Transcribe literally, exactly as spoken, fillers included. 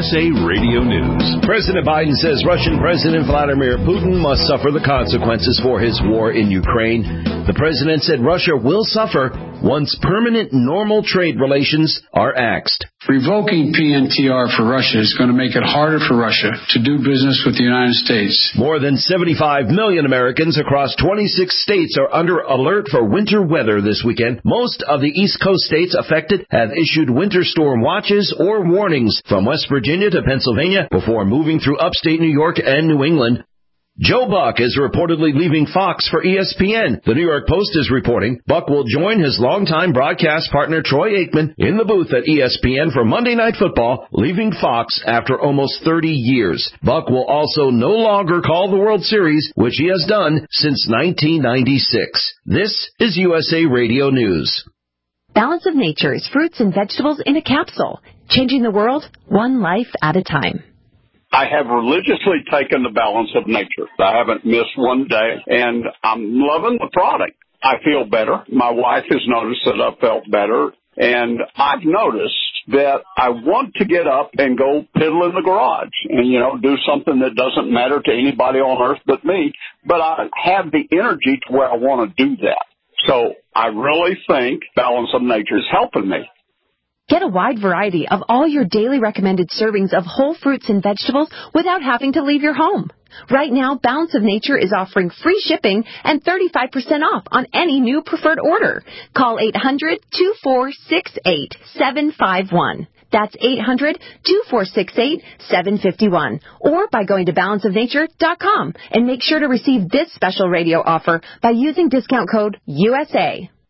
S A Radio News. President Biden says Russian President Vladimir Putin must suffer the consequences for his war in Ukraine. The president said Russia will suffer once permanent normal trade relations are axed. Revoking P N T R for Russia is going to make it harder for Russia to do business with the United States. More than seventy-five million Americans across twenty-six states are under alert for winter weather this weekend. Most of the East Coast states affected have issued winter storm watches or warnings from West Virginia to Pennsylvania before moving through upstate New York and New England. Joe Buck is reportedly leaving Fox for E S P N. The New York Post is reporting Buck will join his longtime broadcast partner Troy Aikman in the booth at E S P N for Monday Night Football, leaving Fox after almost thirty years. Buck will also no longer call the World Series, which he has done since nineteen ninety-six. This is U S A Radio News. Balance of Nature is fruits and vegetables in a capsule, changing the world one life at a time. I have religiously taken the Balance of Nature. I haven't missed one day, and I'm loving the product. I feel better. My wife has noticed that I felt better, and I've noticed that I want to get up and go piddle in the garage and, you know, do something that doesn't matter to anybody on earth but me, but I have the energy to where I want to do that. So I really think Balance of Nature is helping me. Get a wide variety of all your daily recommended servings of whole fruits and vegetables without having to leave your home. Right now, Balance of Nature is offering free shipping and thirty-five percent off on any new preferred order. Call eight hundred, two four six eight, seven five one. That's eight hundred, two four six eight, seven five one. Or by going to balance of nature dot com and make sure to receive this special radio offer by using discount code U S A.